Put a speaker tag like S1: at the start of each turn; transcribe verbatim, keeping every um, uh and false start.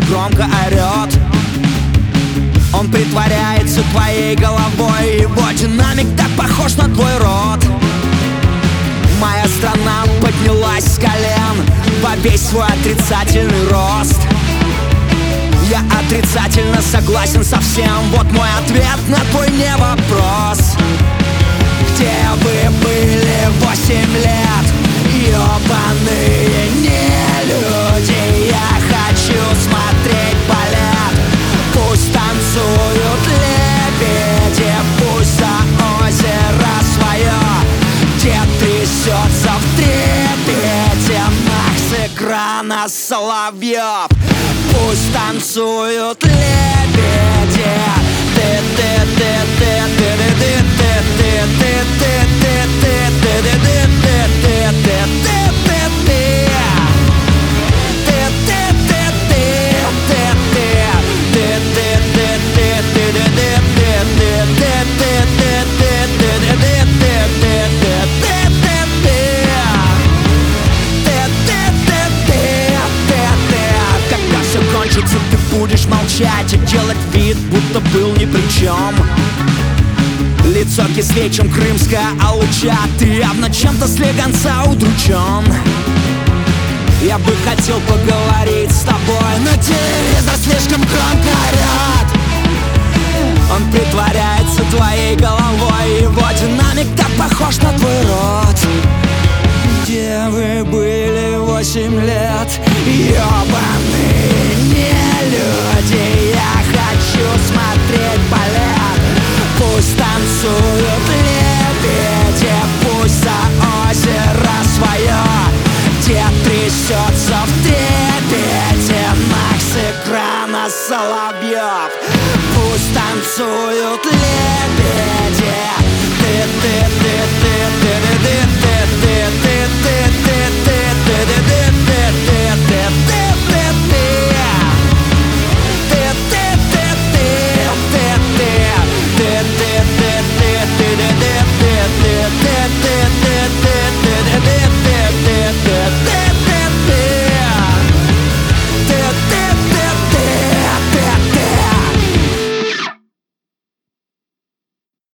S1: громко орет. Он притворяется твоей головой, его динамик так похож на твой рот. Моя страна поднялась с колен во весь свой отрицательный рост. Я отрицательно согласен со всем. Вот мой ответ на твой не вопрос. Где вы были восемь лет, ёбаные нелюди? Я хочу смотреть балет. Пусть танцуют лебеди, пусть за озеро свое дед трясется в трепете. Мах с экрана Соловьев. Пусть танцуют лебеди. Ты будешь молчать и делать вид, будто был ни при чем. Лицо кислее, чем крымская алуча. Ты явно чем-то слегонца удручен. Я бы хотел поговорить с тобой, но телевизор слишком громко орет. Он притворяется твоей головой, его динамик так похож на твой рот. Где вы были восемь лет, ёбаные нелюди? Я хочу смотреть балет. Пусть танцуют лебеди, пусть за озеро свое дед трясется в трепете. Мах с экрана Соловьев. Пусть танцуют лебеди.